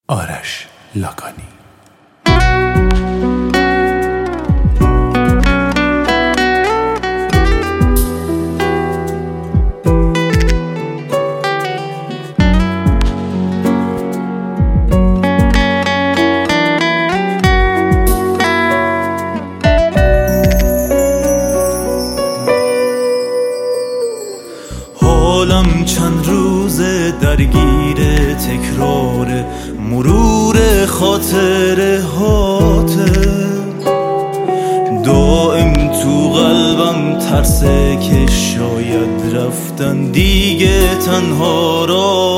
آرش لاکانی. حالم چند روز درگیر تکرار مرور خاطره هاته، دائم تو قلبم ترسه که شاید رفتن دیگه تنها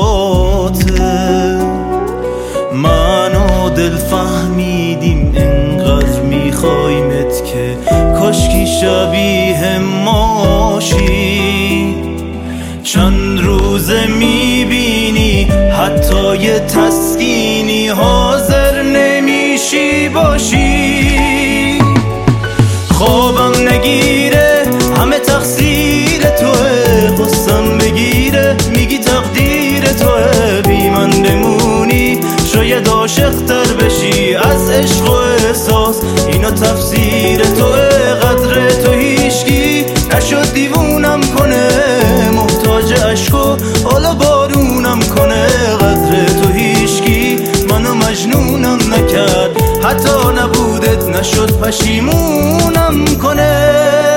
راته. من و دل فهمیدیم انقدر میخوایمت که کاشکی شبیه ماشی. چند روزه میبینی حتی یه تسکینی حاضر نمیشی باشی. خوابم نگیره همه تقصیر توه، قصم بگیره میگی تقدیر توه. بی من بمونی شاید عاشق‌تر بشی از عشق و احساس، اینا تفسیر توه. قدر تو هیچکی نشد دیوونم کنه، محتاج عشق و حالا بارونم کنه. قدر تو هیچکی منو مجنونم نکرد، حتی نبودت نشد پشیمونم کنه.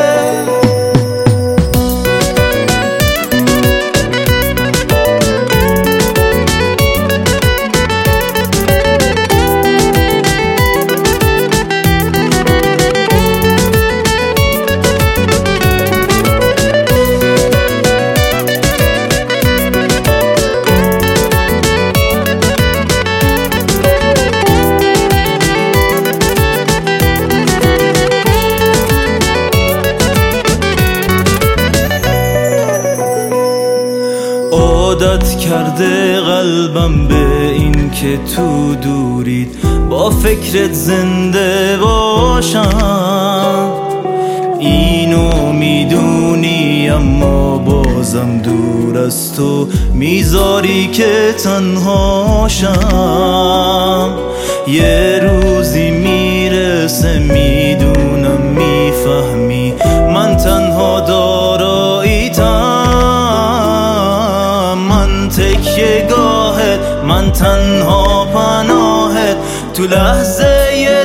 عادت کرده قلبم به این که تو دورید با فکرت زنده باشم. اینو میدونی اما بازم دور از تو میذاری که تنهاشم. یه روزی میرسه میدونم میفهمی من تنها داراییتم. من تکیه گاهت، من تنها پناهت، تو لحظه ی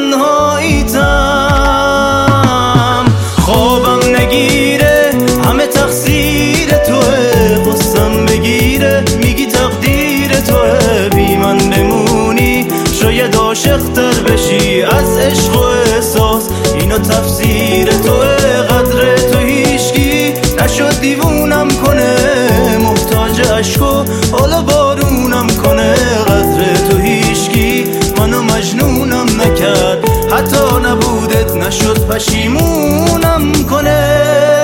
تنهاییتم. خوابم نگیره همه تقصیر توه، قصم بگیره میگی تقدیر توه. بی من بمونی شاید عاشق‌تر بشی از عشق و احساس، اینا تفسیر توه. قدر تو هیچکی نشد دیوونم کنه، محتاج عشق و حالا بارونم کنه. قدر تو هیچکی منو مجنونم نکرد، حتی نبودت نشد پشیمونم کنه.